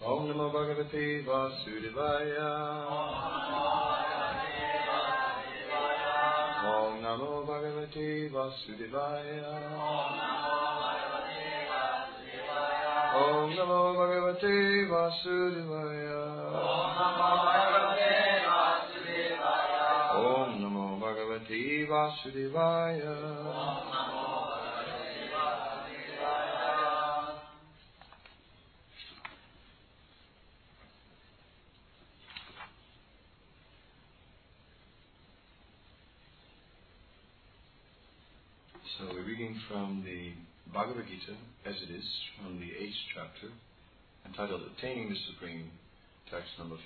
Om Namo Bhagavate Vasudevaya. Om Namo Bhagavate Vasudevaya. Om Namo Bhagavate Vasudevaya. Om Namo Bhagavate Vasudevaya. So we're reading from the Bhagavad Gita, as it is, from the 8th chapter, entitled Attaining the Supreme, text number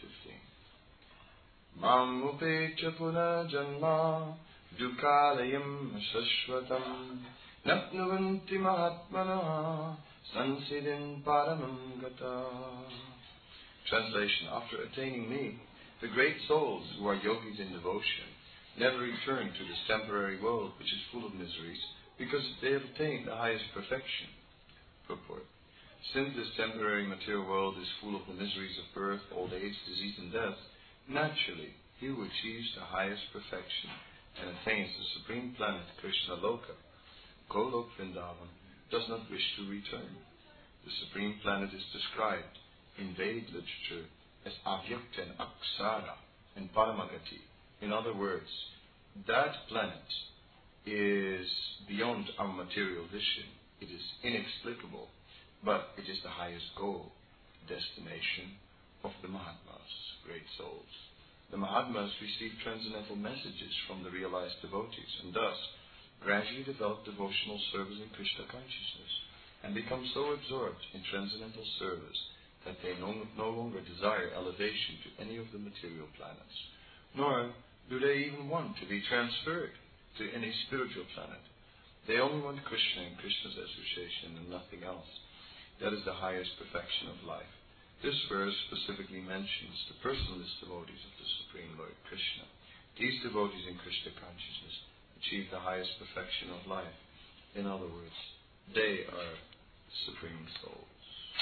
15. Mam upecha puna janma dukalayam shashvatam napnuvanti mahatmana sansidin paramam gata. Translation: after attaining me, the great souls who are yogis in devotion never return to this temporary world which is full of miseries, because they have attained the highest perfection. Purport: since this temporary material world is full of the miseries of birth, old age, disease and death, naturally he who achieves the highest perfection and attains the supreme planet Krishna Loka, Golok Vrindavan, does not wish to return. The supreme planet is described in Vedic literature as Avyakta and Aksara and Paramagati. In other words, that planet is beyond our material vision. It is inexplicable, but it is the highest goal, destination of the Mahatmas, great souls. The Mahatmas receive transcendental messages from the realized devotees and thus gradually develop devotional service in Krishna consciousness and become so absorbed in transcendental service that they no longer desire elevation to any of the material planets, nor do they even want to be transferred to any spiritual planet. They only want Krishna and Krishna's association and nothing else. That is the highest perfection of life. This verse specifically mentions the personalist devotees of the Supreme Lord Krishna. These devotees in Krishna consciousness achieve the highest perfection of life. In other words, they are supreme souls.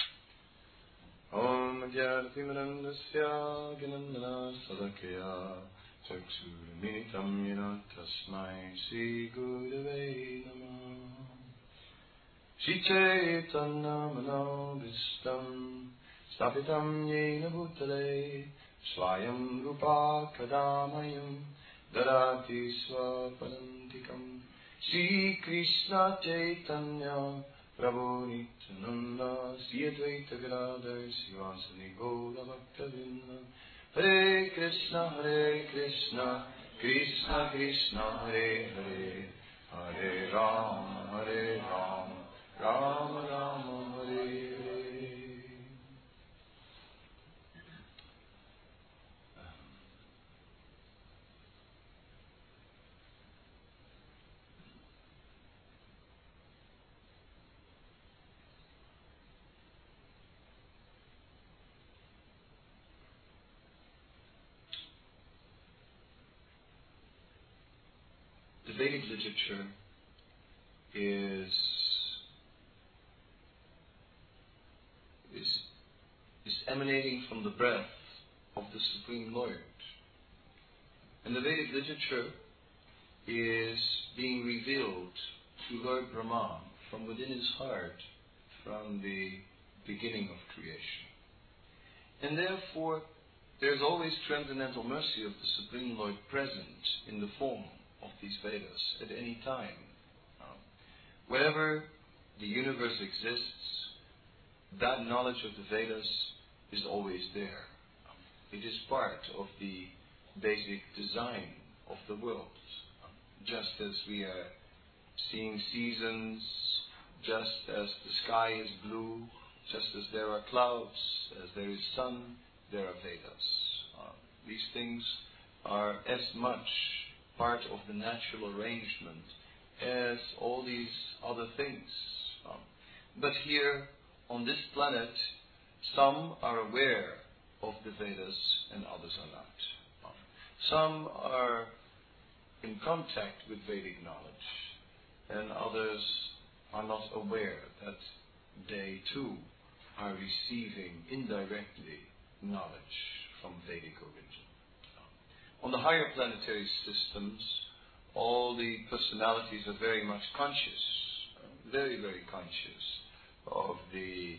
Om Jyatimirandasya Ginandana Sadakya Chaksurminitam Yena Tasmai Sri Gurave Namah. Shri Chaitanya Manobhistam Stapitam Yena Bhutale Swayam Rupa Kadamayam Darati Swapadantikam. Shri Krishna Chaitanya Prabhu Nityananda Sri Advaita Gadadhar Sivasani Gaura Bhaktavinda. Hare Krishna, Krishna Krishna, Hare Hare, Hare Rama, Rama Rama, Hare Hare. The Vedic literature is emanating from the breath of the Supreme Lord. And the Vedic literature is being revealed to Lord Brahma from within his heart from the beginning of creation. And therefore, there is always transcendental mercy of the Supreme Lord present in the form of these Vedas at any time. Wherever the universe exists, that knowledge of the Vedas is always there. It is part of the basic design of the world. Just as we are seeing seasons, just as the sky is blue, just as there are clouds, as there is sun, there are Vedas. These things are as much part of the natural arrangement as all these other things. But here on this planet, some are aware of the Vedas and others are not. Some are in contact with Vedic knowledge and others are not aware that they too are receiving indirectly knowledge from Vedic origin. On the higher planetary systems, all the personalities are very much conscious, very, very conscious of the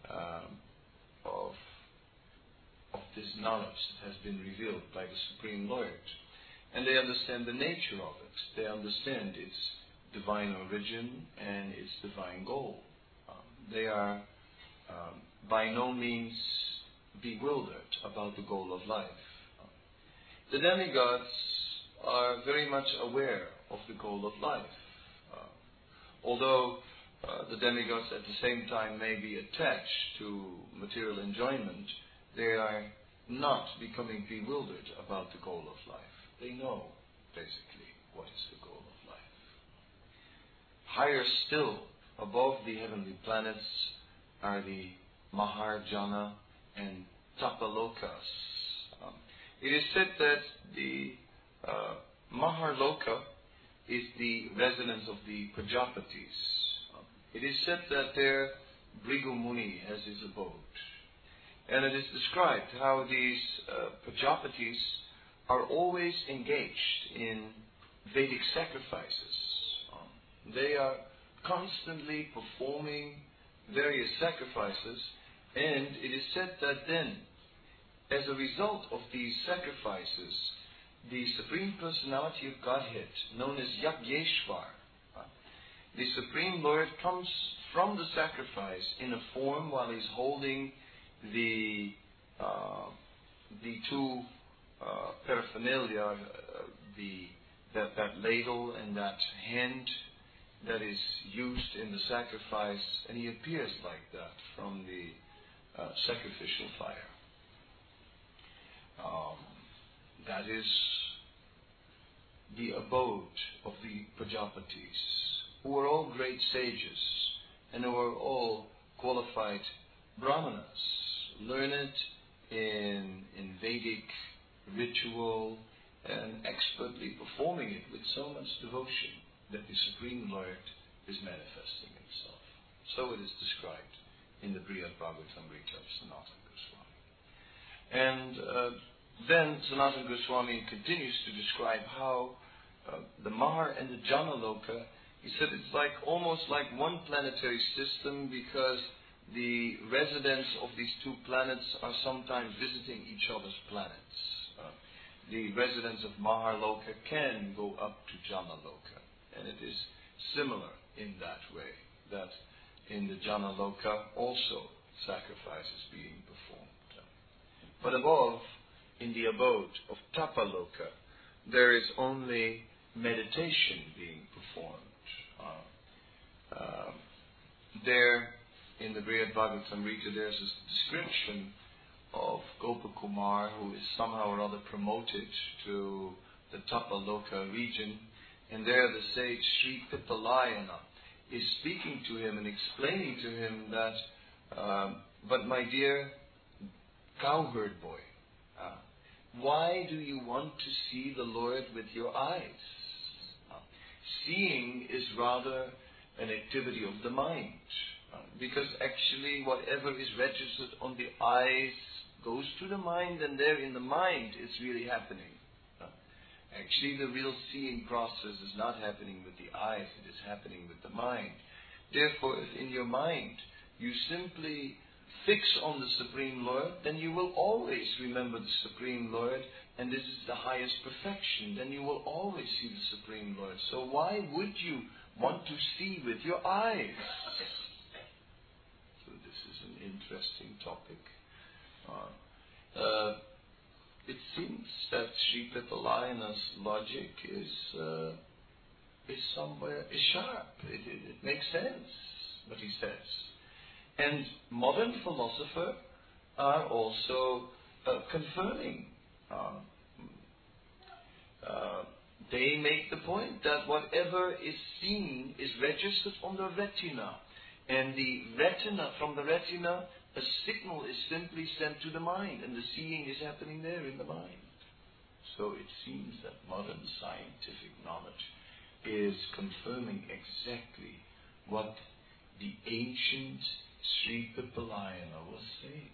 of this knowledge that has been revealed by the Supreme Lord. And they understand the nature of it. They understand its divine origin and its divine goal. They are by no means bewildered about the goal of life. The demigods are very much aware of the goal of life. Although the demigods at the same time may be attached to material enjoyment, they are not becoming bewildered about the goal of life. They know, basically, what is the goal of life. Higher still, above the heavenly planets, are the Maharjana and Tapalokas. It is said that the Maharloka is the residence of the Prajapatis. It is said that there Bhrigu Muni has his abode. And it is described how these Prajapatis are always engaged in Vedic sacrifices. They are constantly performing various sacrifices, and it is said that then, as a result of these sacrifices, the Supreme Personality of Godhead, known as Yagyeshwar, the Supreme Lord comes from the sacrifice in a form while he's holding the two paraphernalia, that ladle and that hand that is used in the sacrifice, and he appears like that from the sacrificial fire. That is the abode of the Prajapatis, who are all great sages and who are all qualified brahmanas, learned in Vedic ritual and expertly performing it with so much devotion that the Supreme Lord is manifesting himself. So it is described in the Brihad Bhagavatamrita of Sanatana Goswami. And then Sanatana Goswami continues to describe how the Mahar and the Jana Loka, he said it's like almost like one planetary system, because the residents of these two planets are sometimes visiting each other's planets. The residents of Mahar Loka can go up to Jana Loka, and it is similar in that way, that in the Jana Loka also sacrifice is being performed. But above, in the abode of Tapaloka, there is only meditation being performed. There, in the Brihad Bhagavatamrita, there's this description of Gopakumar, who is somehow or other promoted to the Tapaloka region, and there the sage Sri Pitalayana is speaking to him and explaining to him that, but my dear cowherd boy, why do you want to see the Lord with your eyes? Seeing is rather an activity of the mind, because actually whatever is registered on the eyes goes to the mind, and there in the mind it's really happening. Actually, the real seeing process is not happening with the eyes, it is happening with the mind. Therefore, if in your mind you simply fix on the Supreme Lord, then you will always remember the Supreme Lord, and this is the highest perfection. Then you will always see the Supreme Lord. So why would you want to see with your eyes? So this is an interesting topic. It seems that Sri Pitalayana's logic is sharp. It makes sense what he says. And modern philosophers are also confirming. They make the point that whatever is seen is registered on the retina. And the retina, from the retina, a signal is simply sent to the mind, and the seeing is happening there in the mind. So it seems that modern scientific knowledge is confirming exactly what the ancient Sri Pipalayana was saying.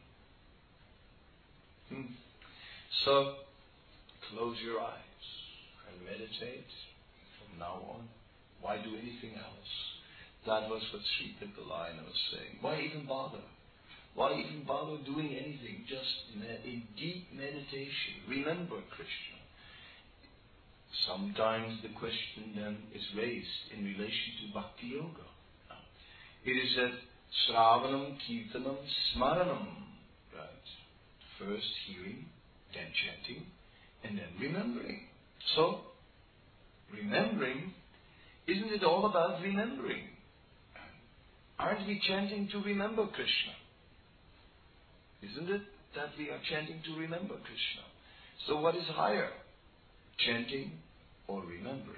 So, close your eyes and meditate from now on. Why do anything else? That was what Sri Pipalayana was saying. Why even bother? Why even bother doing anything? Just in deep meditation. Remember Krishna. Sometimes the question then is raised in relation to Bhakti Yoga. It is that Sravanam, Kirtanam, Smaranam. Right? First hearing, then chanting, and then remembering. So, remembering, isn't it all about remembering? Aren't we chanting to remember Krishna? Isn't it that we are chanting to remember Krishna? So what is higher? Chanting or remembering?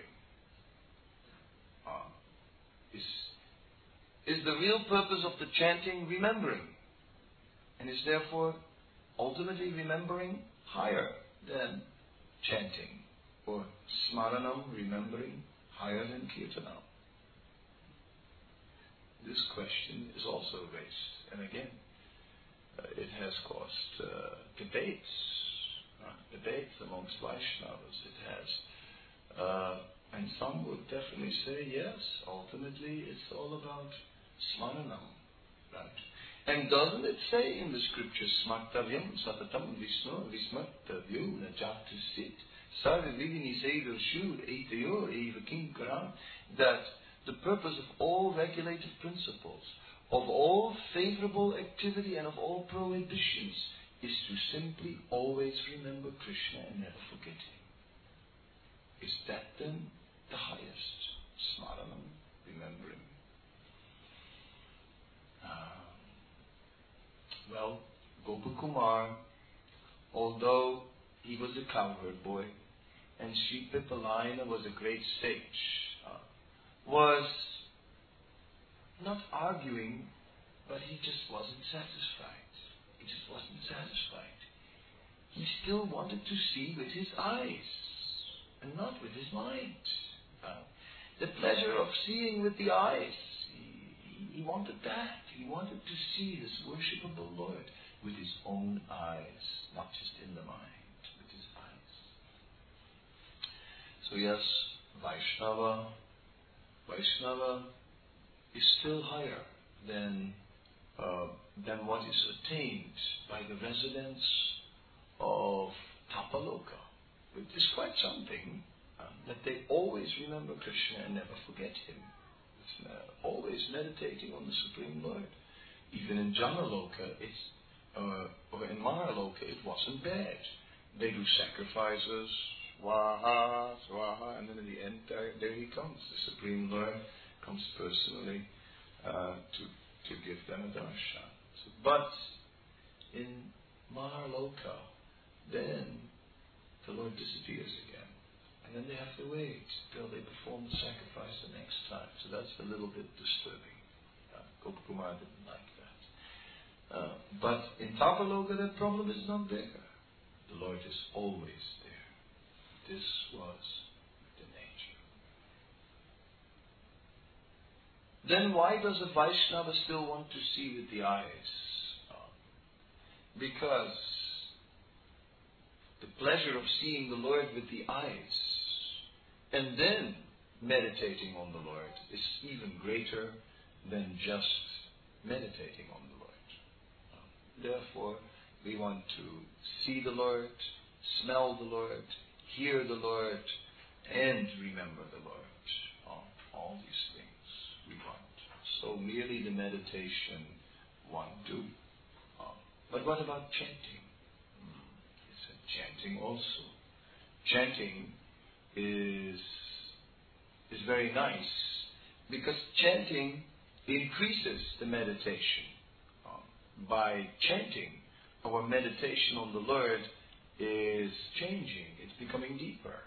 Is the real purpose of the chanting remembering? And is therefore ultimately remembering higher than chanting? Or smaranam, remembering, higher than kirtanam? This question is also raised. And again, it has caused debates amongst Vaishnavas. It has. And some would definitely say, yes, ultimately it's all about smaranam. Right? And doesn't it say in the scriptures, smartavyam satatam visno vismartavyo najatu sit sarvivini sever shur etayor eva kinkaram, that the purpose of all regulative principles, of all favorable activity and of all prohibitions is to simply always remember Krishna and never forget Him. Is that then the highest? Smaranam, remembering. Well, Gopakumar, although he was a cowherd boy, and Sri Pipalayana was a great sage, was not arguing, but he just wasn't satisfied. He just wasn't satisfied. He still wanted to see with his eyes, and not with his mind. The pleasure of seeing with the eyes, he wanted that. He wanted to see his worshipable Lord with his own eyes, not just in the mind, with his eyes. So yes, Vaishnava is still higher than what is attained by the residents of Tapaloka. Which is quite something, that they always remember Krishna and never forget Him. It's always meditating on the Supreme Lord. Even in Janaloka, or in Maharaloka, it wasn't bad. They do sacrifices, swaha, swaha, and then in the end, there He comes. The Supreme Lord comes personally to give them a darshan. But in Maharaloka, then the Lord disappears again. And then they have to wait till they perform the sacrifice the next time. So that's a little bit disturbing. Gopakumar didn't like that. But in Tapaloka, that problem is not there. The Lord is always there. This was the nature. Then why does a Vaishnava still want to see with the eyes? Because the pleasure of seeing the Lord with the eyes and then meditating on the Lord is even greater than just meditating on the Lord. Therefore, we want to see the Lord, smell the Lord, hear the Lord, and remember the Lord. All these things we want. So merely the meditation won't do. But what about chanting? Chanting also. Chanting is very nice because chanting increases the meditation. By chanting, our meditation on the Lord is changing. It's becoming deeper.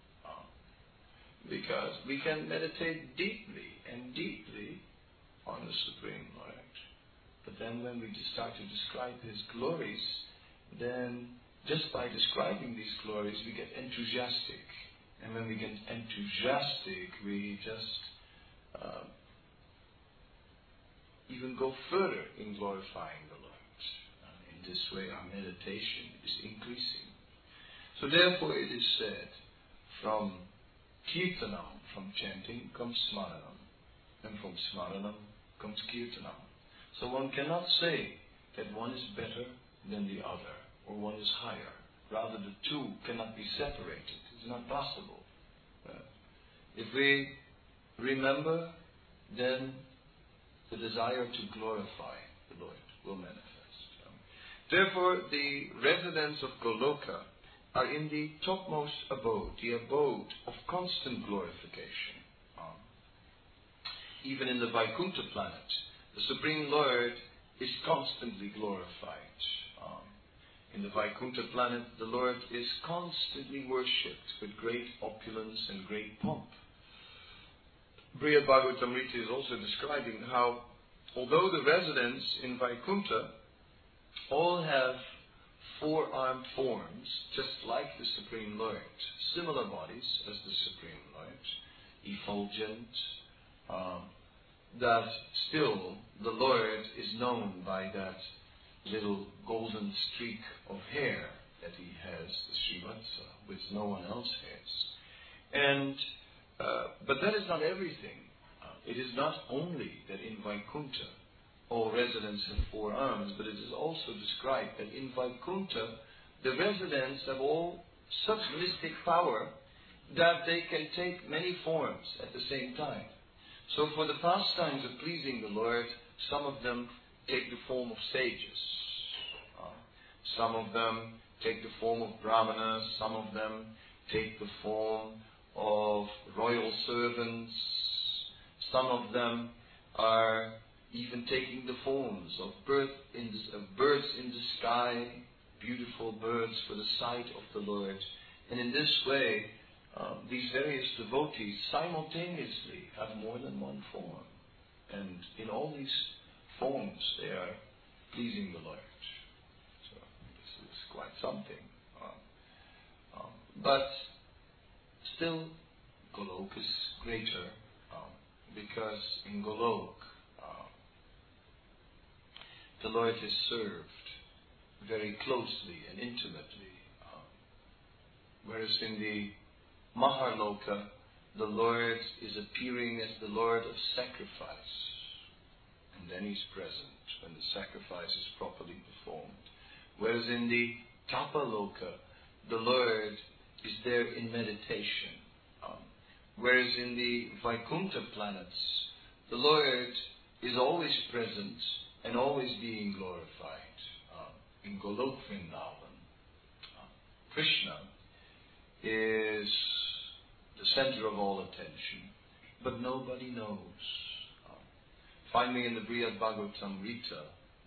Because we can meditate deeply and deeply on the Supreme Lord. But then when we just start to describe His glories, then just by describing these glories, we get enthusiastic. And when we get enthusiastic, we just even go further in glorifying the Lord. In this way our meditation is increasing. So therefore it is said, from Kirtanam, from chanting, comes Smaranam. And from Smaranam comes Kirtanam. So one cannot say that one is better than the other, or one is higher. Rather, the two cannot be separated. It's not possible. If we remember, then the desire to glorify the Lord will manifest. Therefore, the residents of Goloka are in the topmost abode, the abode of constant glorification. Even in the Vaikuntha planet, the Supreme Lord is constantly glorified. In the Vaikuntha planet, the Lord is constantly worshipped with great opulence and great pomp. Brihad Bhagavatamrita is also describing how, although the residents in Vaikuntha all have four-armed forms, just like the Supreme Lord, similar bodies as the Supreme Lord, effulgent, that still the Lord is known by that little golden streak of hair that he has, the Srivatsa, which no one else has. But that is not everything. It is not only that in Vaikuntha all residents have four arms, but it is also described that in Vaikuntha the residents have all such mystic power that they can take many forms at the same time. So for the pastimes of pleasing the Lord, some of them take the form of sages. Some of them take the form of brahmanas. Some of them take the form of royal servants. Some of them are even taking the forms of birds in the sky, beautiful birds for the sight of the Lord. And in this way, these various devotees simultaneously have more than one form. And in all these forms they are pleasing the Lord. So this is quite something. But still, Golok is greater because in Golok the Lord is served very closely and intimately. Whereas in the Maharloka, the Lord is appearing as the Lord of sacrifice. And then He's present when the sacrifice is properly performed. Whereas in the Tapaloka, the Lord is there in meditation. Whereas in the Vaikuntha planets, the Lord is always present and always being glorified. In Golok Vrindavan, Krishna is the center of all attention, but nobody knows. Finally, in the Brihad Bhagavatamrita,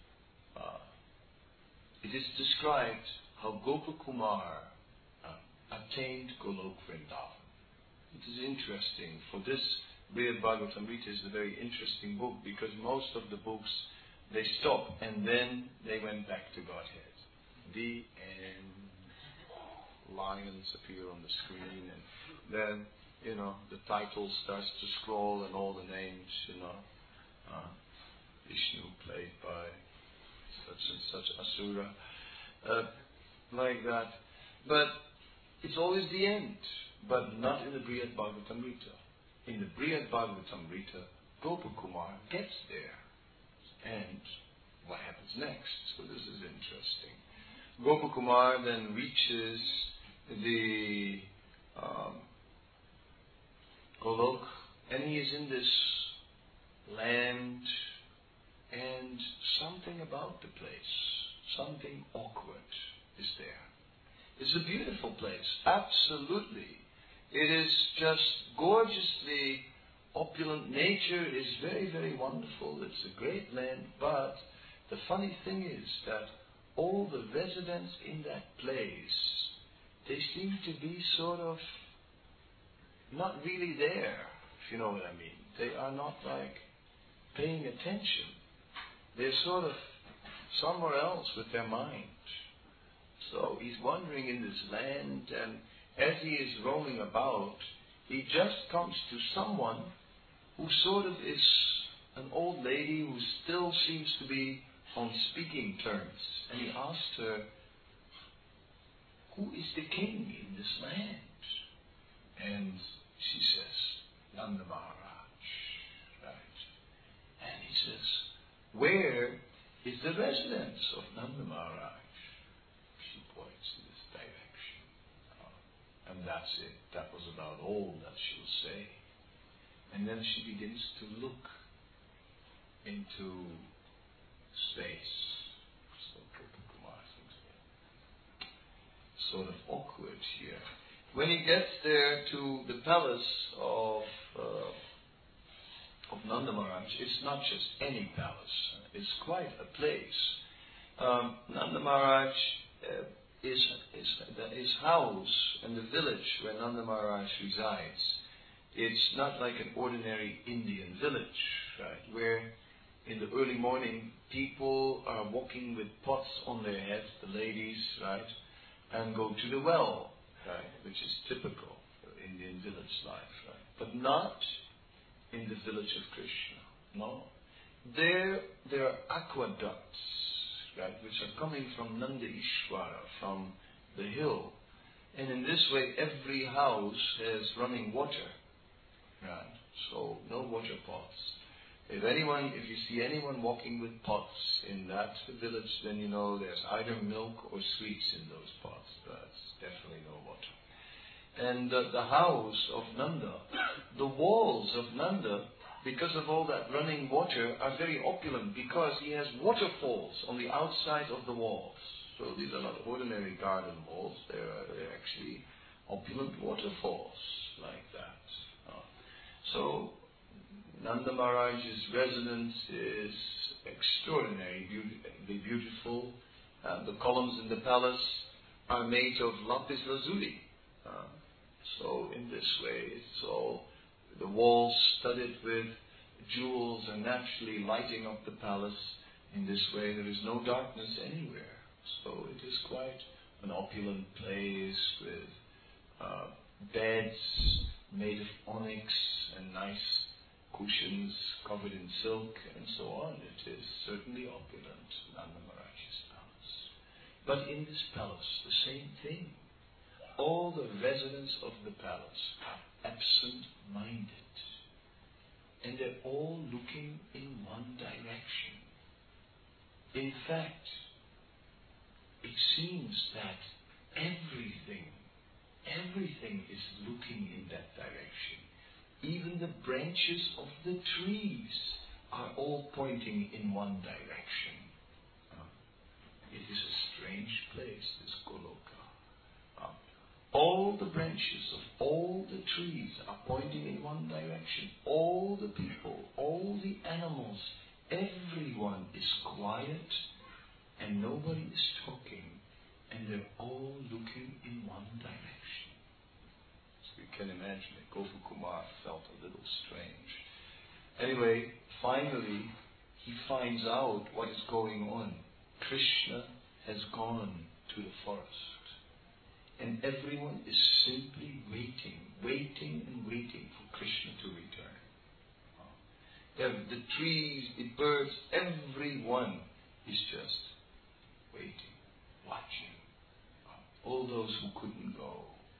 it is described how Gopakumar attained Golok Vrindavan. It is interesting, for this Brihad Bhagavatamrita is a very interesting book, because most of the books, they stop and then they went back to Godhead. The end. Lions appear on the screen, and then, the title starts to scroll and all the names, Vishnu played by such and such Asura, like that. But it's always the end, but not in the Brihad Bhagavatamrita. In the Brihad Bhagavatamrita, Gopakumar gets there. And what happens next? So this is interesting. Gopakumar then reaches the Golok, and he is in this land, and something about the place, something awkward is there. It's a beautiful place, absolutely. It is just gorgeously opulent. Nature is very, very wonderful. It's a great land, but the funny thing is that all the residents in that place, they seem to be sort of not really there, if you know what I mean. They are not paying attention. They're sort of somewhere else with their mind. So he's wandering in this land, and as he is roaming about, he just comes to someone who sort of is an old lady who still seems to be on speaking terms. And he asked her, who is the king in this land? And she says, Nanda Maharaj. Right? And he says, where is the residence of Nanda Maharaj? She points in this direction. And that's it. That was about all that she'll say. And then she begins to look into space. So Gopakumar thinks, sort of awkward here. When he gets there to the palace of Nanda Maharaj, it's not just any palace. It's quite a place. Nanda Maharaj, his house and the village where Nanda Maharaj resides, it's not like an ordinary Indian village, right, where in the early morning people are walking with pots on their heads, the ladies, right, and go to the well, right, which is typical for Indian village life, right, but not in the village of Krishna. No. There are aqueducts, right, which are coming from Nanda Ishvara, from the hill. And in this way, every house has running water, right? So, no water pots. If you see anyone walking with pots in that village, then you know there's either milk or sweets in those pots. That's definitely no water. And the house of Nanda, the walls of Nanda, because of all that running water, are very opulent because he has waterfalls on the outside of the walls. So these are not ordinary garden walls, they're actually opulent waterfalls like that. So Nanda Maharaj's residence is extraordinarily beautiful. The columns in the palace are made of lapis lazuli. So in this way, it's all the walls studded with jewels are naturally lighting up the palace. In this way, there is no darkness anywhere. So it is quite an opulent place with beds made of onyx and nice cushions covered in silk and so on. It is certainly opulent, Nanda Maharaj's palace. But in this palace, the same thing. All the residents of the palace are absent-minded. And they're all looking in one direction. In fact, it seems that everything is looking in that direction. Even the branches of the trees are all pointing in one direction. It is a strange place, this Goloka. All the branches of all the trees are pointing in one direction. All the people, all the animals, everyone is quiet and nobody is talking, and they're all looking in one direction. So you can imagine it. Gopakumar felt a little strange. Anyway, finally, he finds out what is going on. Krishna has gone to the forest. And everyone is simply waiting for Krishna to return. The trees, the birds, everyone is just waiting, watching. All those who couldn't go.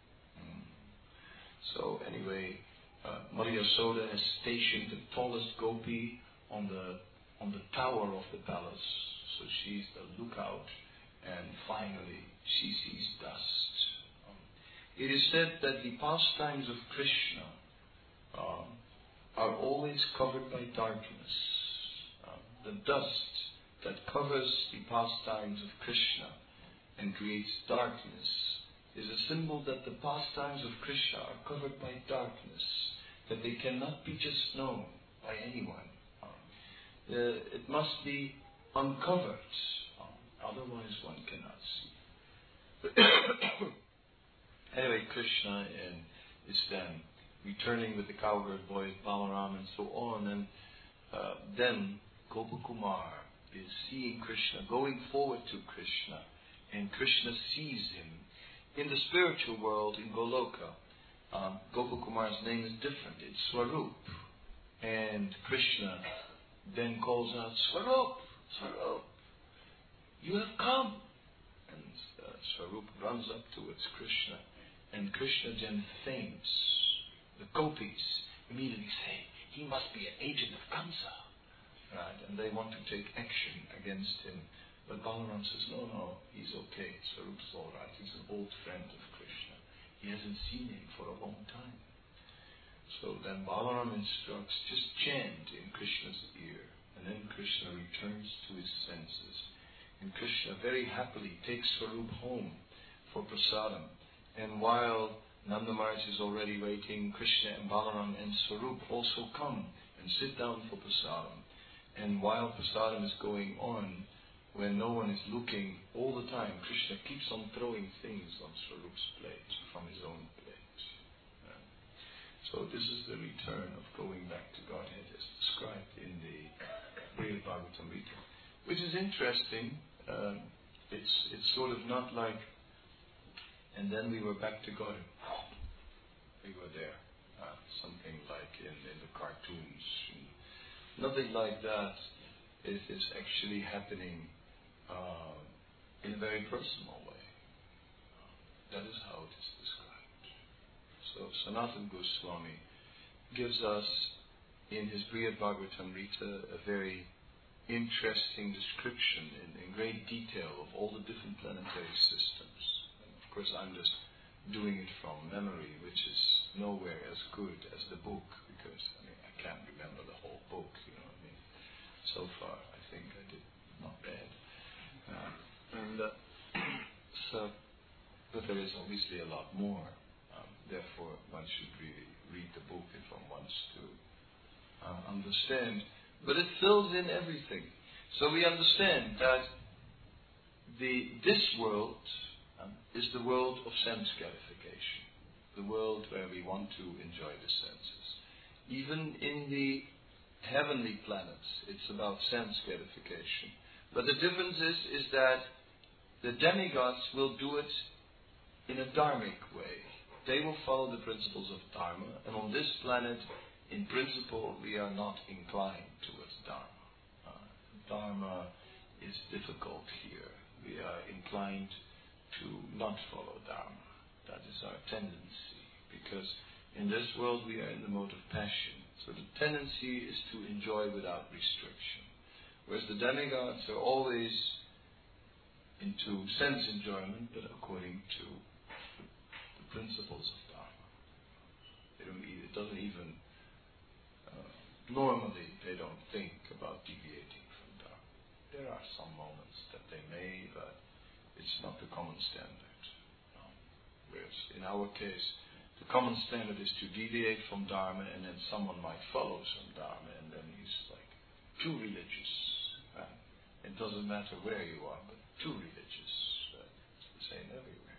So anyway, Mother Yasoda has stationed the tallest gopi on the tower of the palace. So she's the lookout, and finally she sees dust. It is said that the pastimes of Krishna are always covered by darkness. The dust that covers the pastimes of Krishna and creates darkness is a symbol that the pastimes of Krishna are covered by darkness, that they cannot be just known by anyone. It must be uncovered, otherwise one cannot see. Anyway, Krishna is then returning with the cowherd boys, Balaram and so on, and then Gopakumar is seeing Krishna, going forward to Krishna, and Krishna sees him. In the spiritual world, in Goloka, Gopakumar's name is different. It's Swarup. And Krishna then calls out, Swarup, Swarup, you have come. And Swarup runs up towards Krishna, and Krishna then faints. The gopis immediately say, he must be an agent of Kamsa. Right? And they want to take action against him. But Balaram says, no, he's okay. Swarup's all right. He's an old friend of Krishna. He hasn't seen him for a long time. So then Balaram instructs, just chant in Krishna's ear. And then Krishna returns to his senses. And Krishna very happily takes Swarup home for prasadam. And while Nanda Maharaj is already waiting, Krishna and Balaram and Swarup also come and sit down for prasadam. And while prasadam is going on, when no one is looking, all the time Krishna keeps on throwing things on Swarup's plate from his own plate. So this is the return of going back to Godhead as described in the Brihad Bhagavatamrita, which is interesting. It's sort of not like, and then we were back to Godhead. We were there. Something like in the cartoons. Nothing like that is actually happening in a very personal way. That is how it is described. So Sanatana Goswami gives us in his Brihad Bhagavatamrita a very interesting description in great detail of all the different planetary systems. And of course I'm just doing it from memory, which is nowhere as good as the book, because I can't remember the whole book, So far I think I did not bad. But there is obviously a lot more. Therefore one should really read the book if one wants to understand. But it fills in everything. So we understand that this world is the world of sense gratification, the world where we want to enjoy the senses. Even in the heavenly planets, it's about sense gratification. But the difference is that the demigods will do it in a dharmic way. They will follow the principles of Dharma, and on this planet, in principle, we are not inclined towards Dharma. Dharma is difficult here. We are inclined to not follow Dharma. That is our tendency, because in this world we are in the mode of passion. So the tendency is to enjoy without restriction. Whereas the demigods are always into sense enjoyment, but according to the principles of Dharma. It doesn't even, normally they don't think about deviating from Dharma. There are some moments that they may, but it's not the common standard. Whereas in our case, the common standard is to deviate from Dharma, and then someone might follow some Dharma, and then he's like too religious. It doesn't matter where you are, but too religious. It's the same everywhere.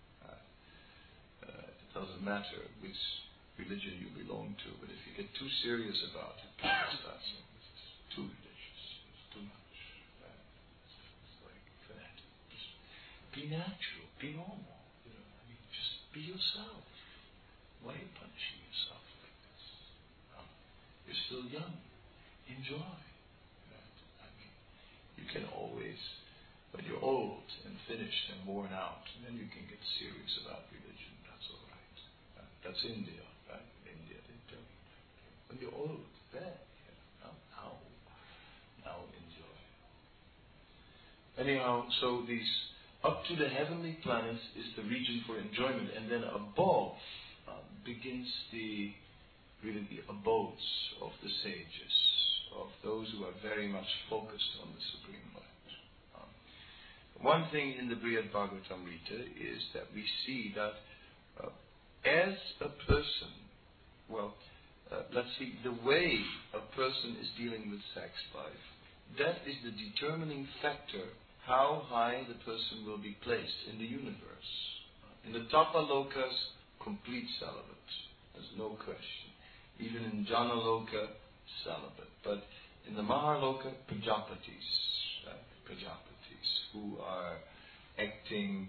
It doesn't matter which religion you belong to, but if you get too serious about it, people start saying, this is too religious, it's too much. It's like fanatic. Just be natural, be normal. Just be yourself. Why are you punishing yourself like this? You're still young. Enjoy. You can always, when you're old and finished and worn out, then you can get serious about religion. That's all right. That's India, right? In India, they tell you. When you're old, then, now enjoy. Anyhow, so these up to the heavenly planets is the region for enjoyment, and then above begins the abodes of the sages, of those who are very much focused on the Supreme Light. One thing in the Brihad Bhagavatamrita is that we see that as a person, the way a person is dealing with sex life, that is the determining factor how high the person will be placed in the universe. In the Tapalokas, complete celibate. There's no question. Even in Janaloka, celibate. But in the Mahaloka, Prajapatis, who are acting,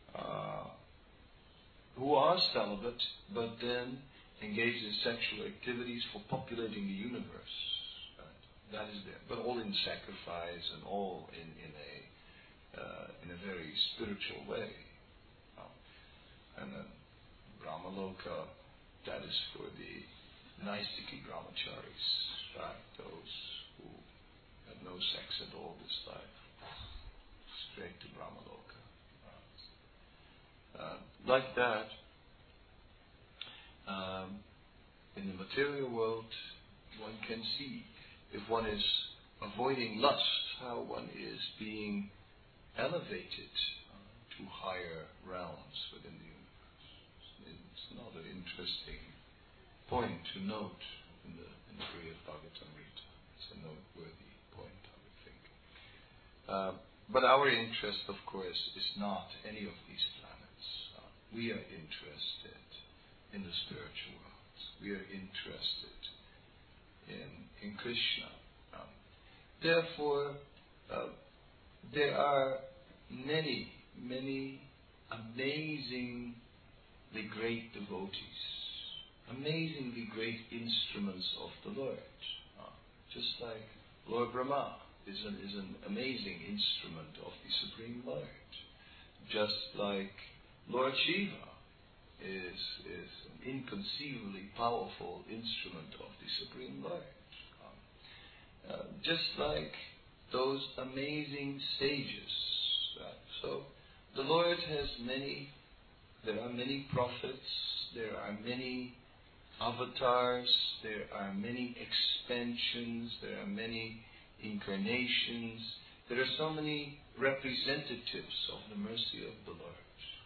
who are celibate, but then engage in sexual activities for populating the universe. Right? That is there, but all in sacrifice and all in a very spiritual way. And then Brahmaloka, that is for the Naistiki Brahmacharis, right? Those who had no sex at all this life, straight to Brahmaloka. Like that, in the material world, one can see, if one is avoiding lust, how one is being elevated to higher realms within the universe. It's another interesting point to note in the Brihad Bhagavatamrita. It's a noteworthy point, I would think. But our interest, of course, is not any of these planets. We are interested in the spiritual worlds. We are interested in Krishna. Therefore, there are many, many amazingly great devotees, amazingly great instruments of the Lord. Just like Lord Brahma is an amazing instrument of the Supreme Lord. Just like Lord Shiva is an inconceivably powerful instrument of the Supreme Lord. Just like those amazing sages. So the Lord has there are many prophets, there are many avatars, there are many expansions, there are many incarnations. There are so many representatives of the mercy of the Lord.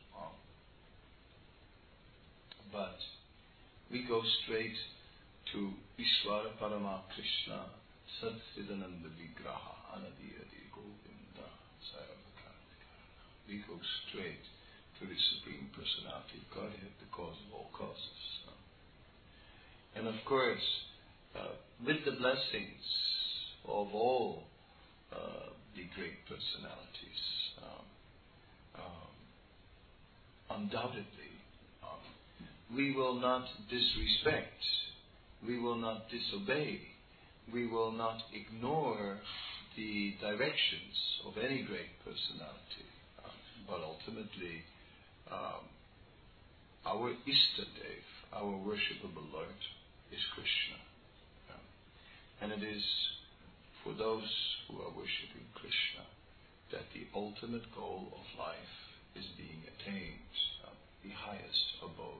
But we go straight to Ishvara Parama Krishna Satsidananda Vigraha Anadiyadi Govinda Sarvakarantikarana. We go straight to the Supreme Personality of Godhead, the cause of all causes. And of course, with the blessings of all the great personalities, undoubtedly, we will not disrespect, we will not disobey, we will not ignore the directions of any great personality. But ultimately, our Istadev, our worshipable Lord, is Krishna. And it is for those who are worshipping Krishna that the ultimate goal of life is being attained, the highest abode.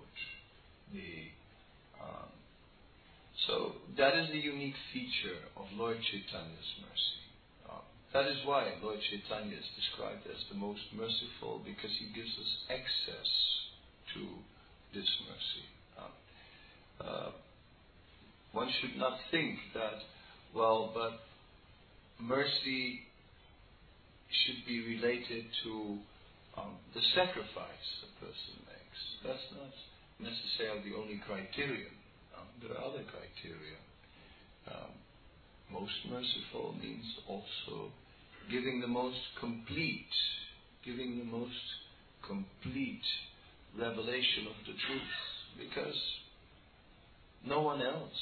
So that is the unique feature of Lord Chaitanya's mercy. That is why Lord Chaitanya is described as the most merciful, because he gives us access to this mercy. One should not think that, but mercy should be related to the sacrifice a person makes. That's not necessarily the only criterion. There are other criteria. Most merciful means also giving the most complete revelation of the truth, because no one else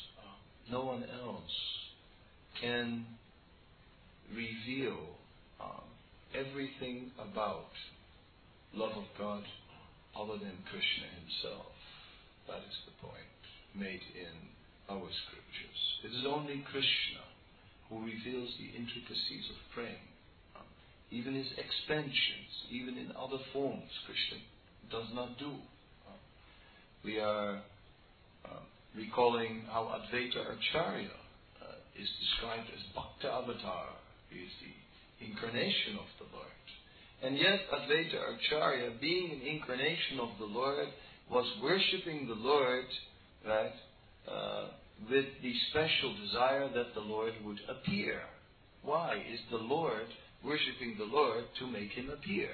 can reveal everything about love of God other than Krishna himself. That is the point made in our scriptures. It is only Krishna who reveals the intricacies of praying. Even his expansions, even in other forms, Krishna does not do. We are recalling how Advaita Acharya is described as Bhakta Avatar. He is the incarnation of the Lord. And yet Advaita Acharya, being an incarnation of the Lord, was worshipping the Lord, right, with the special desire that the Lord would appear. Why is the Lord worshipping the Lord? To make him appear.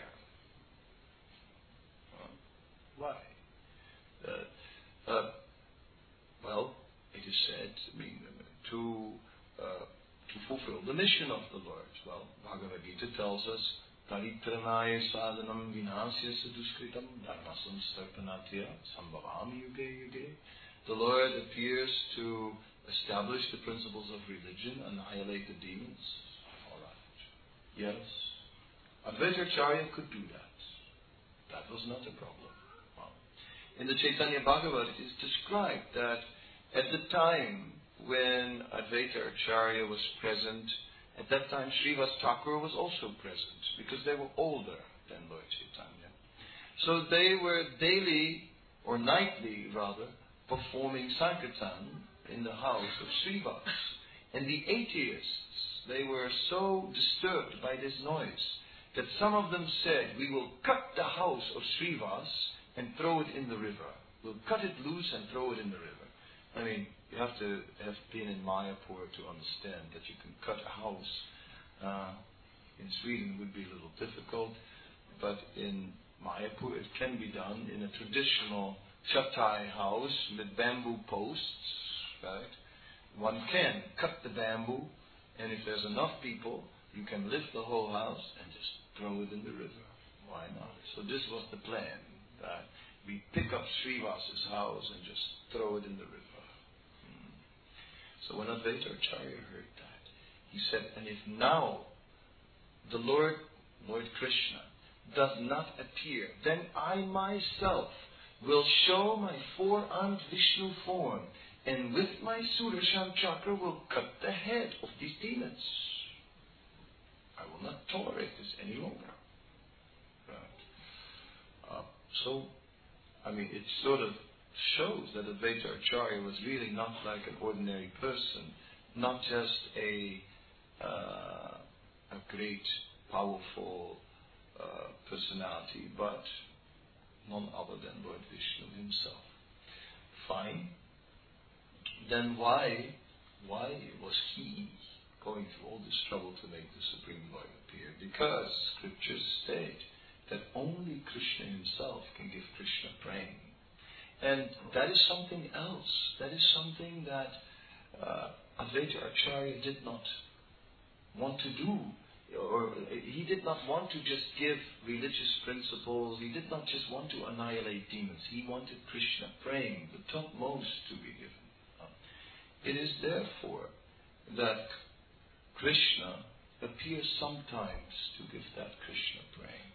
Why? It is said, to fulfill the mission of the Lord. Well, Bhagavad Gita tells us, Paritranaya sadhanam vinasya saduskritam dharmasam starpanatya sambhavami yuge yuge. The Lord appears to establish the principles of religion, annihilate the demons. All right. Yes. Advaita Acharya could do that. That was not a problem. In the Chaitanya Bhagavat, it is described that at the time when Advaita Acharya was present, at that time Srivas Thakur was also present, because they were older than Lord Chaitanya. So they were daily, or nightly rather, performing Sankirtan in the house of Srivas. And the atheists, they were so disturbed by this noise that some of them said, we will cut the house of Srivas and throw it in the river. We'll cut it loose and throw it in the river. I mean, you have to have been in Mayapur to understand that you can cut a house. In Sweden it would be a little difficult, but in Mayapur it can be done in a traditional chatai house with bamboo posts, right? One can cut the bamboo, and if there's enough people, you can lift the whole house and just throw it in the river. Why not? So this was the plan, that we pick up Srivas's house and just throw it in the river. So when Advaita Acharya heard that, he said, and if now the Lord Krishna, does not appear, then I myself will show my four-armed Vishnu form, and with my Sudarshan chakra will cut the head of these demons. I will not tolerate this any longer. Right. It sort of shows that Advaita Acharya was really not like an ordinary person, not just a great, powerful personality, but none other than Lord Vishnu himself. Fine. Then why was he going through all this trouble to make the Supreme Lord appear? Because scriptures state that only Krishna himself can give Krishna prema. And that is something else. That is something that Advaita Acharya did not want to do. Or he did not want to just give religious principles. He did not just want to annihilate demons. He wanted Krishna prema, the topmost, to be given. It is therefore that Krishna appears sometimes to give that Krishna prema.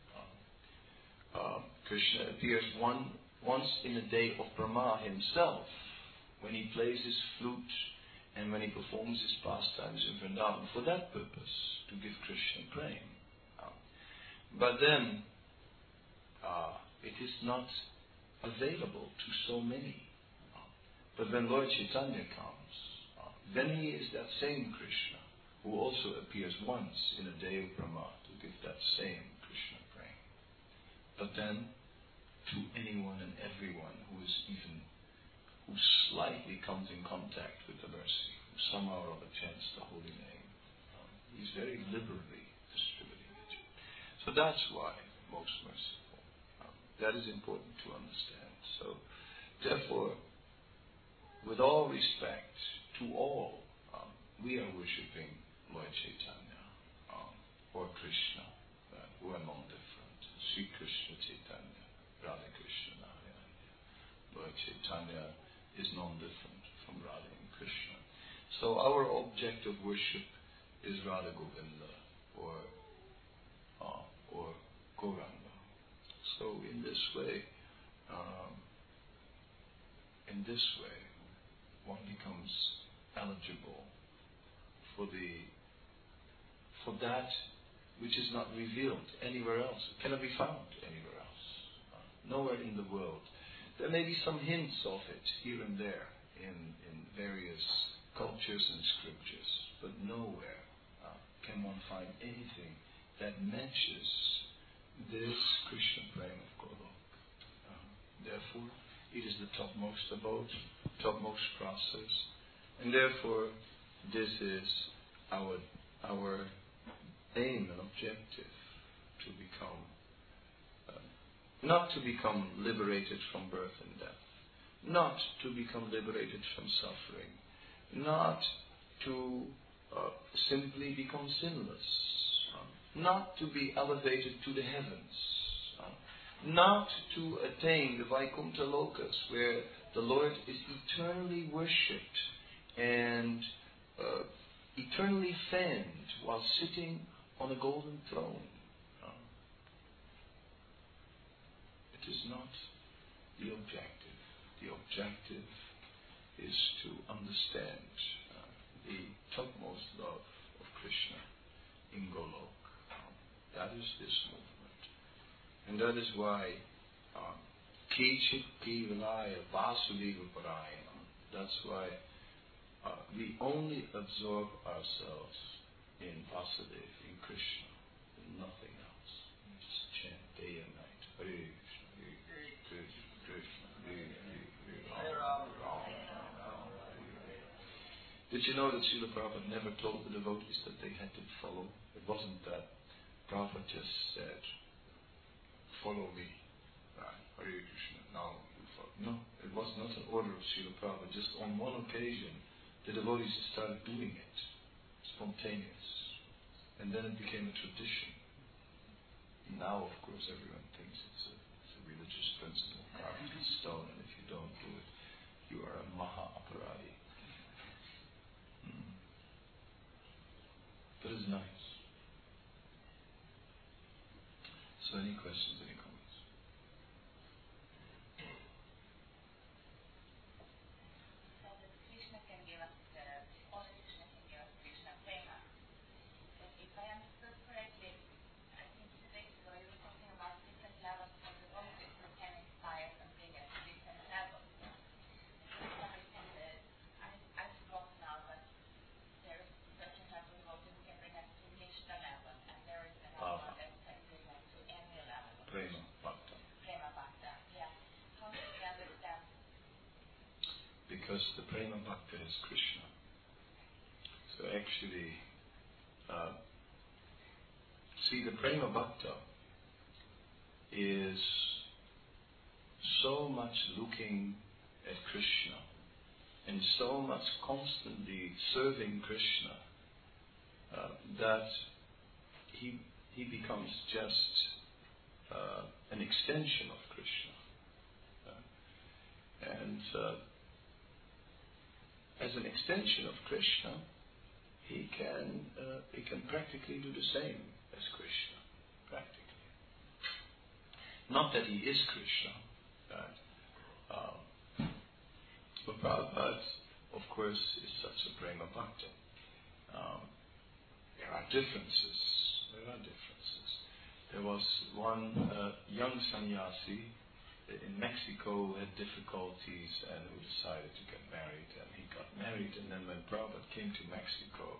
Krishna appears once in a day of Brahma himself, when he plays his flute and when he performs his pastimes in Vrindavan for that purpose, to give Krishna prema. But then, it is not available to so many. But when Lord Chaitanya comes, then he is that same Krishna, who also appears once in a day of Brahma to give that same Krishna prema. But then, to anyone and everyone who slightly comes in contact with the mercy, who somehow or other chants the holy name, he's very liberally distributing it. So that's why most merciful. That is important to understand. So, therefore, with all respect to all, we are worshipping Lord Chaitanya or Krishna, who are non-different. Sri Krishna Chaitanya, Radha Krishna Narayana. Lord Chaitanya is non-different from Radha and Krishna. So our object of worship is Radha Govinda or Gauranga. So in this way, one becomes eligible for that which is not revealed anywhere else. It cannot be found anywhere else. Nowhere in the world. There may be some hints of it here and there in various cultures and scriptures, but nowhere can one find anything that matches this Krishna prema of Golok. Therefore, it is the topmost abode, topmost process, and therefore this is our aim and objective, to become not to become liberated from birth and death, not to become liberated from suffering, not to simply become sinless, not to be elevated to the heavens, not to attain the Vaikuntha Lokas, where the Lord is eternally worshipped and eternally fanned while sitting on a golden throne. It is not the objective. The objective is to understand the topmost love of Krishna in Golok. That is this movement. And that is why Kichit Kevalaya Vasudeva Parayana. That's why we only absorb ourselves in Vasudev, in Krishna, in nothing else. We just chant day and night. Hare Krishna, Hare Krishna, Krishna, Hare Hare, Hare Rama, Rama Rama, Hare Hare. Did you know that Srila Prabhupada never told the devotees that they had to follow? It wasn't that Prabhupada just said, follow me. Right, Hare Krishna, now you follow. No, it was not an order of Srila Prabhupada. Just on one occasion, the devotees started doing it, spontaneous, and then it became a tradition. Now, of course, everyone thinks it's a religious principle carved in stone, and if you don't do it, you are a maha-aparadi. But it's nice. So, any questions, any comments? Because the Prema Bhakta is Krishna. So actually, see, the Prema Bhakta is so much looking at Krishna and so much constantly serving Krishna that he becomes just an extension of Krishna. As an extension of Krishna, he can practically do the same as Krishna, practically. Not that he is Krishna, but Prabhupada, of course, is such a Prema Bhakta. There are differences. There was one young sannyasi in Mexico who had difficulties and who decided to get married, and he got married, and then when Prabhupada came to Mexico,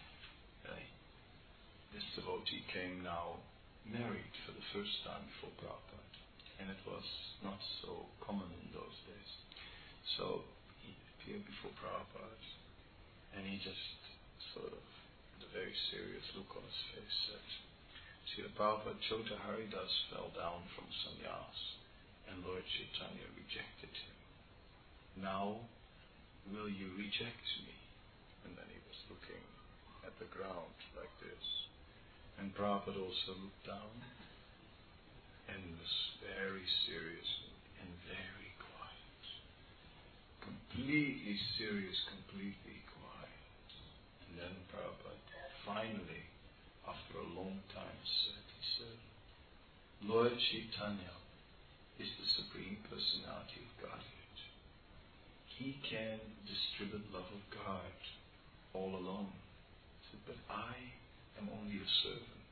this devotee came now married for the first time before Prabhupada, and it was not so common in those days. So he appeared before Prabhupada, and he just sort of, with a very serious look on his face, said, Srila Prabhupada, Chota Haridas fell down from sannyas, and Lord Chaitanya rejected him. Now, will you reject me? And then he was looking at the ground like this. And Prabhupada also looked down and was very serious and very quiet. Completely serious, completely quiet. And then Prabhupada finally, after a long time, he said, Lord Chaitanya is the Supreme Personality of Godhead. He can distribute love of God all alone. But I am only a servant.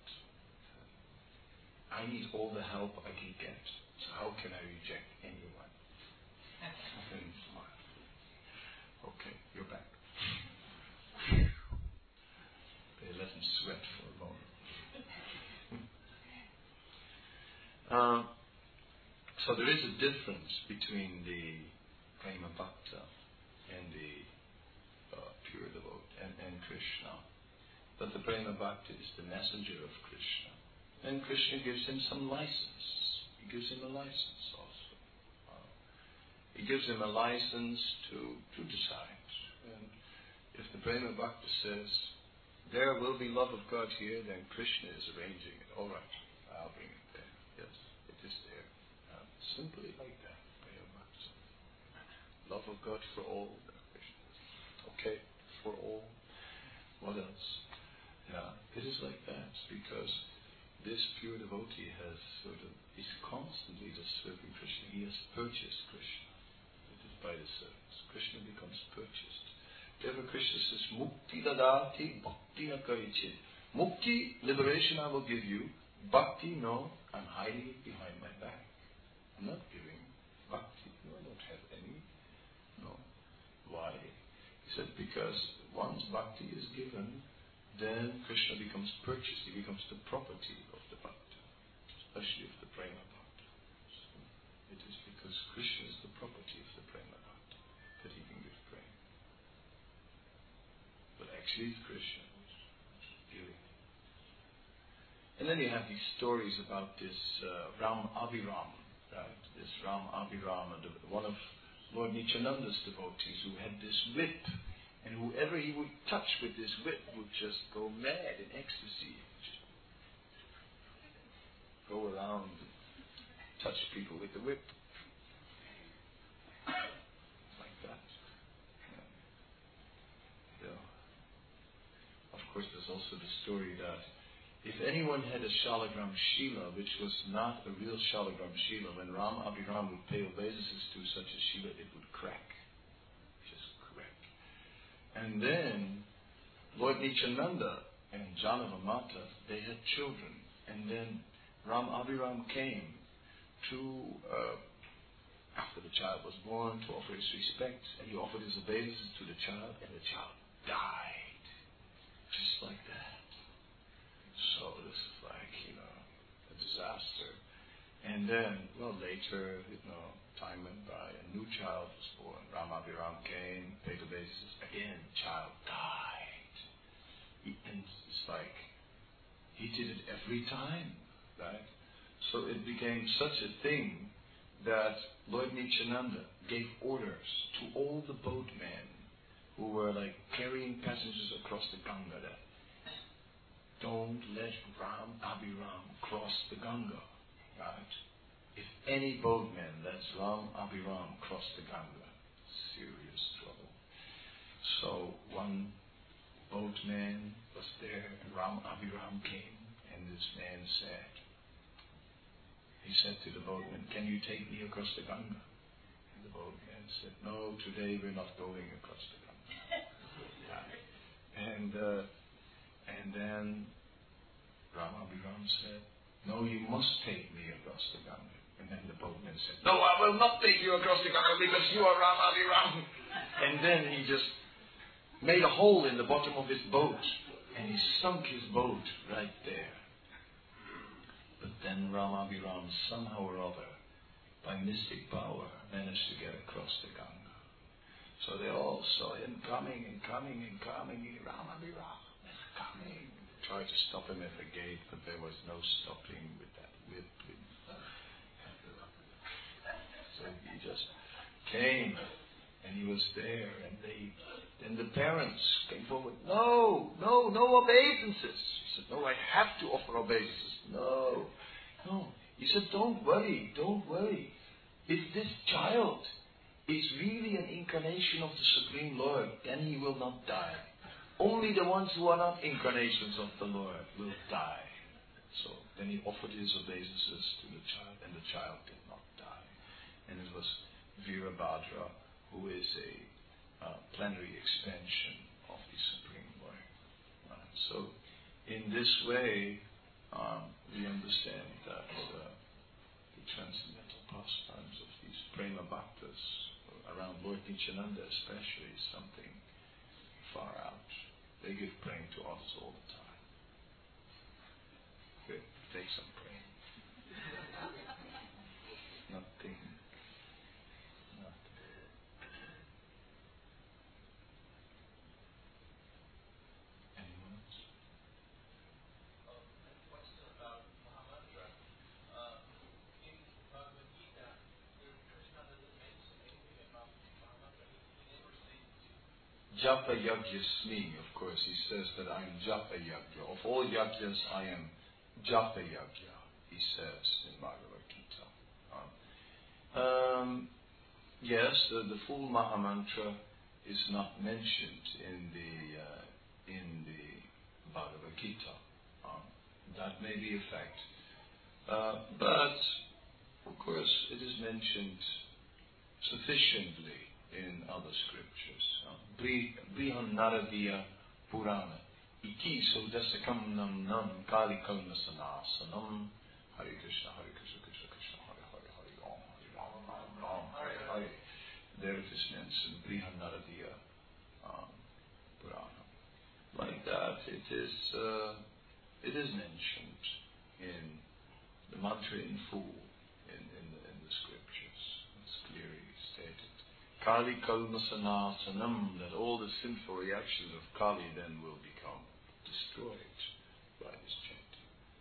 I need all the help I can get. So how can I reject anyone? And he smiled. Okay, you're back. They let him sweat for a moment. So there is a difference between the Prema Bhakta and the pure devotee and Krishna. But the Prema Bhakta is the messenger of Krishna. And Krishna gives him some license. He gives him a license also. He gives him a license to decide. And if the Prema Bhakta says, there will be love of God here, then Krishna is arranging it. All right, I'll bring it there. Yes, it is there. Simply like that. Love of God for all. Okay. for all. What else? Yeah, it is like that because this pure devotee is constantly just serving Krishna. He has purchased Krishna. It is by the service. Krishna becomes purchased. Therefore Krishna says, Mukti dadati bhakti na karichit. Mukti, liberation I will give you. Bhakti, no, I'm hiding it behind my back. I'm not giving bhakti. No, I don't have any. No. Why? He said, because once bhakti is given, then Krishna becomes purchased. He becomes the property of the bhakta, especially of the prema bhakta. So it is because Krishna is the property of the prema bhakta that he can give prema. But actually it's Krishna who's giving. And then you have these stories about this Ram Abhiram, right? This Ram Abhiram, one of Lord Nityananda's devotees who had this whip. And whoever he would touch with this whip would just go mad in ecstasy. Just go around and touch people with the whip. Like that. Yeah. Of course, there's also the story that if anyone had a Shalagram Shila, which was not a real Shalagram Shila, when Ram Abhiram would pay obeisances to such a Shila, it would crack. And then Lord Nityananda and Janava Mata, they had children. And then Ram Abhiram came to, after the child was born, to offer his respects. And he offered his obeisances to the child, and the child died. Just like that. So this is like, a disaster. And then, later, time went by, a new child was born. Ram Abhiram came, paid obeisances. Again, child died. And it's like, he did it every time, right? So it became such a thing that Lord Nityananda gave orders to all the boatmen who were like carrying passengers across the Ganga that don't let Ram Abhiram cross the Ganga, right? If any boatman lets Ram Abhiram cross the Ganga, serious trouble. So one boatman was there and Ram Abhiram came and this man he said to the boatman, can you take me across the Ganga? And the boatman said, no, today we're not going across the Ganga. And then Ram Abhiram said, no, you must take me across the Ganga. And then the boatman said, no, I will not take you across the Ganga because you are Ram Abhiram. And then he just made a hole in the bottom of his boat. And he sunk his boat right there. But then Ram Abhiram somehow or other, by mystic power, managed to get across the Ganga. So they all saw him coming and coming and coming. Ram Abhiram is coming. They tried to stop him at the gate, but there was no stopping with that whip. So he just came, and he was there, and then the parents came forward. No obeisances. He said, no, I have to offer obeisances. No. He said, don't worry. If this child is really an incarnation of the Supreme Lord, then he will not die. Only the ones who are not incarnations of the Lord will die. So then he offered his obeisances to the child, and the child did not die. And it was Virabhadra, who is a plenary expansion of the Supreme Lord. So in this way, we understand that the transcendental pastimes of these prema bhaktas, around Lord Nityananda especially, is something far out. They give prema to others all the time. Good, take some prema. Nothing. Anyone else? Question about Mahamantra. In Bhagavad Gita, Krishna doesn't mention anything about Mahamantra. He never says Japa Yagyasmi, of course, he says that I am Japa Yagya. Of all Yagyas, I am Japa Yagya, he says in Bhagavad Gita. Yes, the full Mahamantra is not mentioned in the Bhagavad Gita. That may be a fact. But, of course, it is mentioned sufficiently in other scriptures. Brihannaradya Purana. Iki Sudasakam Nam Nam Kali Kalmasanasanam. Hare Krishna, Krishna Krishna, Hare Hare, Hare Om, Hare Ram, Ram Ram, Hare Hare. There it is mentioned, Brihannaradya Purana. Like that, it is mentioned in the mantra in full in the scriptures. It's clearly stated. Kali Kalmasanasanam, that all the sinful reactions of Kali then will become destroyed by this chanting.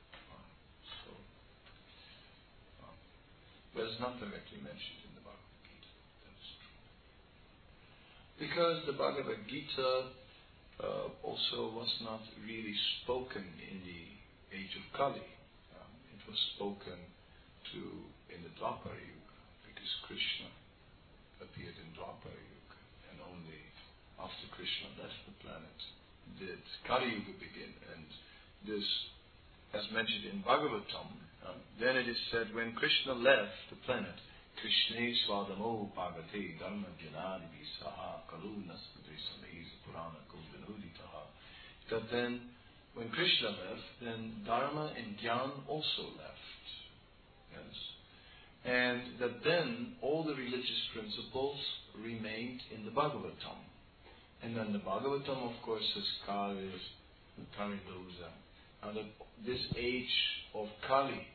But it's not directly mentioned in the Bhagavad Gita. That's true. Because the Bhagavad Gita also was not really spoken in the age of Kali. It was spoken in the Dwapara Yuga, because Krishna appeared in Dwapara Yuga, and only after Krishna left the planet did Kali Yuga begin. And this, as mentioned in Bhagavatam, then it is said, when Krishna left the planet, Krishne Swadamo Bhagate Dharma Janadi Visaha Kalunas Drisamiz Purana Kuldanuditaha. That then, when Krishna left, then Dharma and Gyan also left. Yes. And that then all the religious principles remained in the Bhagavatam. And then the Bhagavatam, of course, says Kali Dosa. And this age of Kali,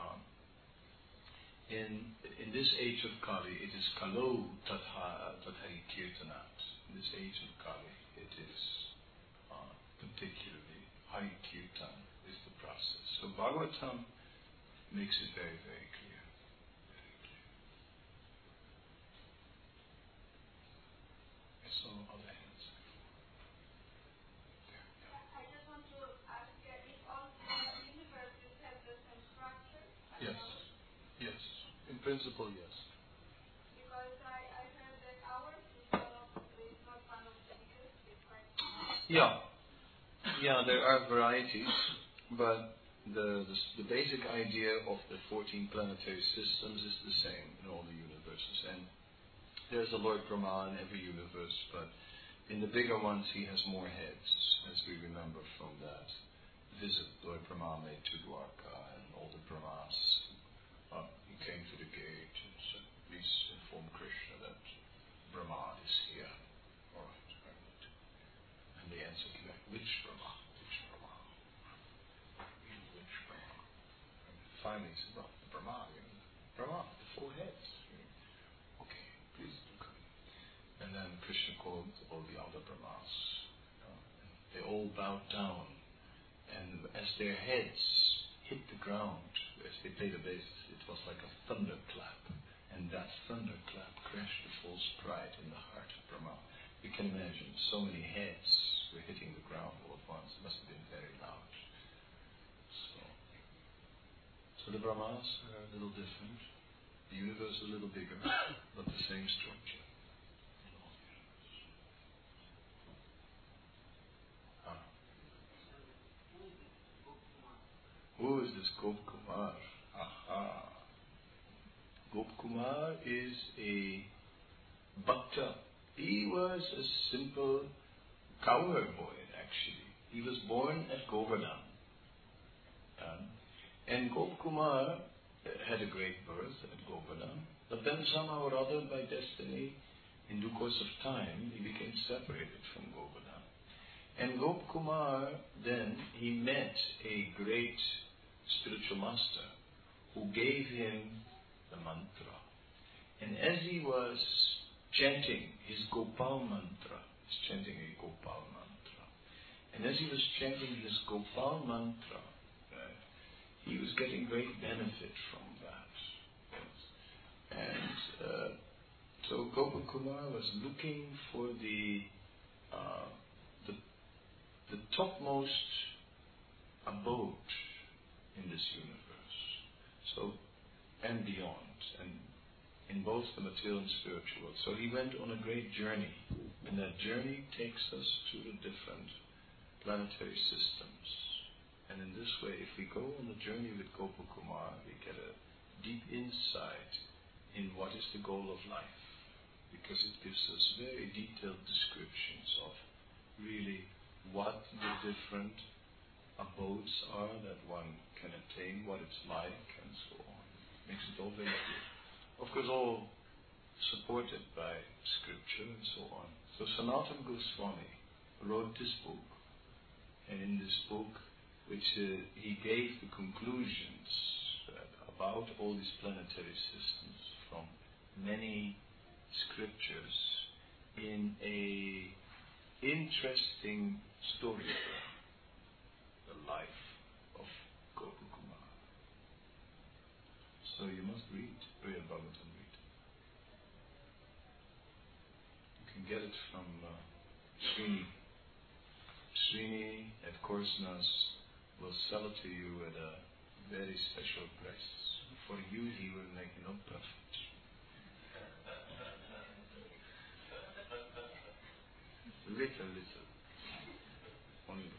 in this age of Kali, it is Kalo Tathai Kirtanat. In this age of Kali, it is particularly Hari Kirtan is the process. So Bhagavatam makes it very, very clear. Very clear. I saw other hands before. I just want to ask if all universes have the same structure? Yes. Yes. In principle, yes. Because I heard that ours is not one of the biggest, it's quite small. Yeah, there are varieties, but the basic idea of the 14 planetary systems is the same in all the universes. And there's a Lord Brahma in every universe, but in the bigger ones he has more heads, as we remember from that visit Lord Brahma made to Dwarka, and all the Brahmas. He came to the gate and said, please inform Krishna that Brahma is here. All right. And the answer came back, which Brahma? Which Brahma? Which Brahma? And finally he said, well, Brahma, Brahma, the four heads. Okay, please do come. And then Krishna called all the other Brahmas. And they all bowed down. And as their heads hit the ground, as they played the bass, it was like a thunderclap. And that thunderclap crashed the false pride in the heart of Brahma. You can imagine, so many heads were hitting the ground all at once. It must have been very loud. So the Brahmas are a little different. The universe is a little bigger, but the same structure in all the universe. Who is this Gopkumar? Aha. Gopkumar is a bhakta. He was a simple cowherd boy, actually. He was born at Govardhan. And Gopkumar had a great birth at Govardhan, but then somehow or other, by destiny, in due course of time, he became separated from Govardhan. And Gopkumar, then, he met a great spiritual master who gave him the mantra. And as he was chanting his Gopal mantra, he's chanting a Gopal mantra, and as he was chanting his Gopal mantra, he was getting great benefit from that. Yes. And so Gopakumar was looking for the topmost abode in this universe, so and beyond, and in both the material and spiritual world. So he went on a great journey And that journey takes us to the different planetary systems. And in this way, if we go on the journey with Gopakumar, we get a deep insight in what is the goal of life. Because it gives us very detailed descriptions of really what the different abodes are that one can attain, what it's like, and so on. Makes it all very clear. Of course, all supported by scripture and so on. So Sanatana Goswami wrote this book, and in this book, which he gave the conclusions about all these planetary systems from many scriptures in a interesting story, the life of Gopakumar. So you must read Brihad Bhagavatam. Read. You can get it from Srini. Srini at Korsnas will sell it to you at a very special price. For you, he will make no profit. Little. Only.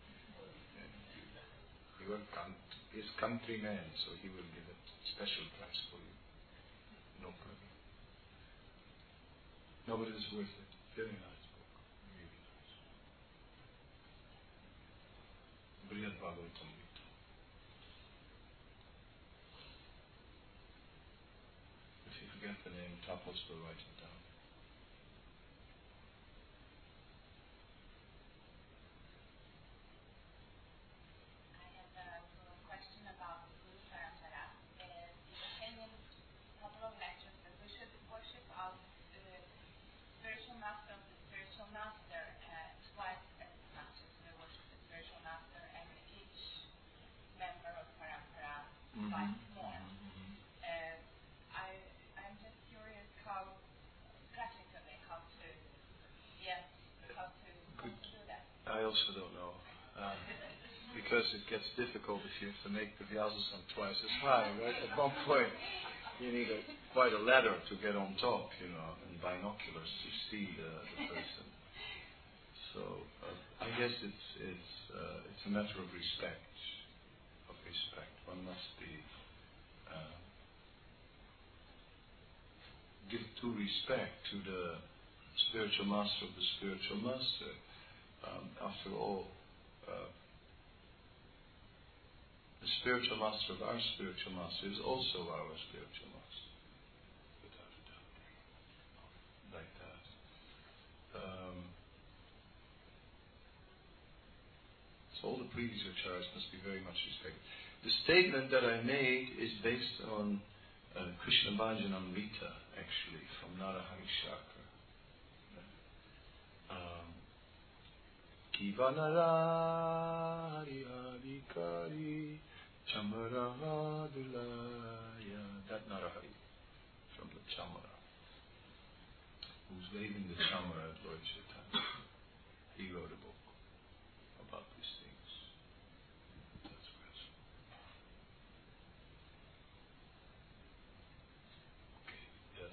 You are his countryman, so he will give it special price for you. No problem. No, but it is worth it. Very nice book. Really nice. Brihad Bhagavatam. If you forget the name, Tapas will write it down. I'm just curious how to do that. I also don't know. Because it gets difficult if you have to make the Vyasasam twice as high, right? At one point, you need quite a ladder to get on top, and binoculars to see the person. So I guess it's a matter of respect. One must be give due respect to the spiritual master of the spiritual master. After all, the spiritual master of our spiritual master is also our spiritual master, without a doubt. Like that. So all the previous acharyas must be very much respected. The statement that I made is based on Krishna Bhajanamrita, actually, from Narahari Shakra. Kivanara Hari Adhikari Chamara Dulaya. That Narahari, from the Chamara, who's waving the Chamara at Lord Chaitanya. He wrote a book about these things. That's where it's from. Okay, yes.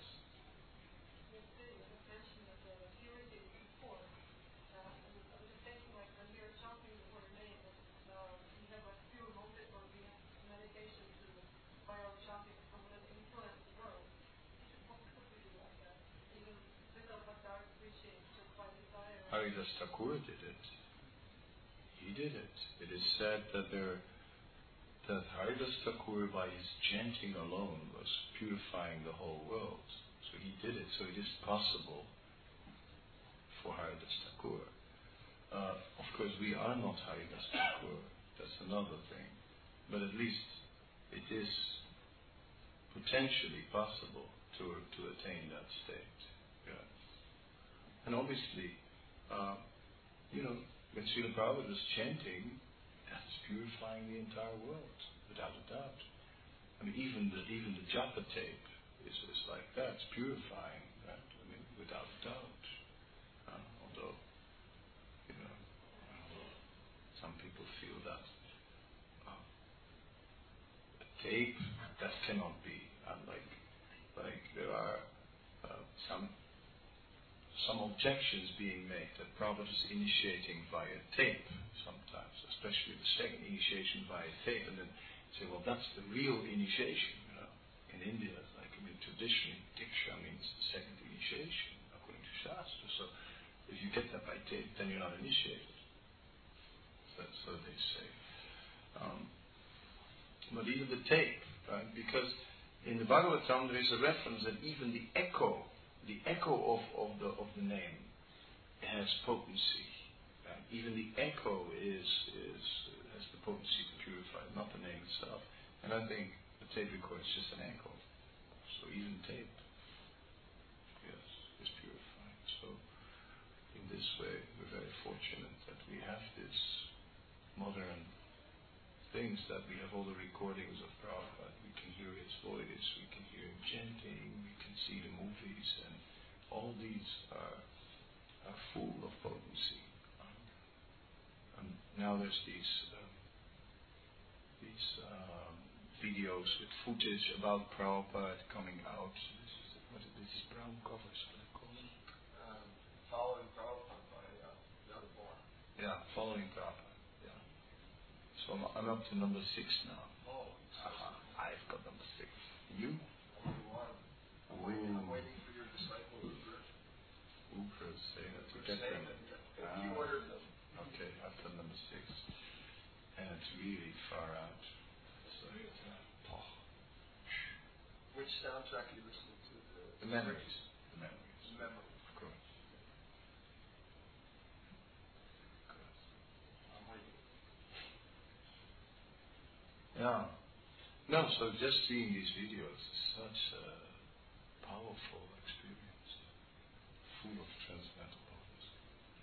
Haridas Thakur did it. He did it. It is said that Haridas Thakur, by his chanting alone, was purifying the whole world. So he did it. So it is possible for Haridas Thakur. Of course, we are not Haridas Thakur. That's another thing. But at least it is potentially possible to attain that state. Yeah. And obviously, when Srila Prabhupada was chanting, that's purifying the entire world, without a doubt. I mean, even the japa tape is like that. It's purifying, right? I mean, without a doubt. Although, some people feel that a tape, that cannot be. Like there are some objections being made that Prabhupada is initiating via tape sometimes, especially the second initiation via tape, and then say, well, that's the real initiation. In India, traditionally, Diksha means the second initiation, according to Shastra. So, if you get that by tape, then you're not initiated. That's what they say. But even the tape, right? Because in the Bhagavatam there is a reference that even the echo of the name has potency. Right? Even the echo has the potency to purify, not the name itself. And I think the tape recorder is just an echo. So even tape, yes, is purifying. So in this way, we're very fortunate that we have this modern things, that we have all the recordings of Prabhupada. We can hear his voice, we can hear him chanting, we can see the movies, and all these are full of potency. And now there's these videos with footage about Prabhupada coming out. This is brown covers, what I call them? Following Prabhupada by Another Born. Yeah, following Prabhupada. Yeah. So I'm up to number 6 now. Oh, I've got number 6. You? only one. I'm waiting for your disciple Uber saying that to get them. He ordered them. Okay, I've got number 6. And it's really far out. So it's Which soundtrack are you listening to? The memories. The memories. Memories. Of course. I'm waiting. Yeah. No, so just seeing these videos is such a powerful experience, full of transcendental potency.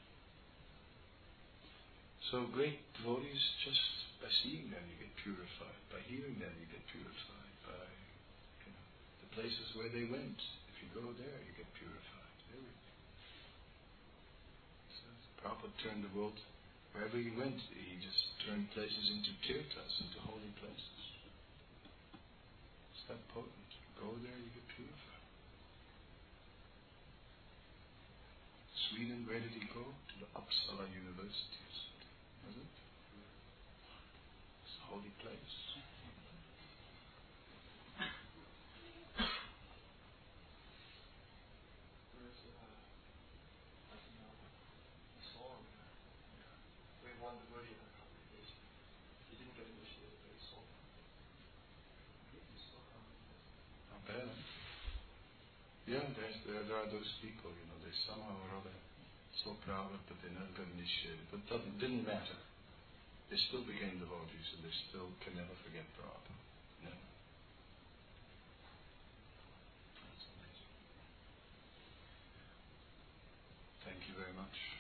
So great devotees, just by seeing them you get purified, by hearing them you get purified, by the places where they went. If you go there, you get purified. Everything. So Prabhupada turned the world, wherever he went, he just turned places into tirthas, into holy places. It's that potent. Go there, you get purified. Sweden, where did he go? To the Uppsala University. Was it? It's a holy place. There's a song. We have one devotee in our congregation. He didn't get initiated, but he sold it. He's still coming. Not bad. Huh? Yeah, there are those people, they somehow or other so proud but they never got initiated. But that didn't matter. They still became devotees and they still can never forget Prabhupada. Never. That's amazing. Thank you very much.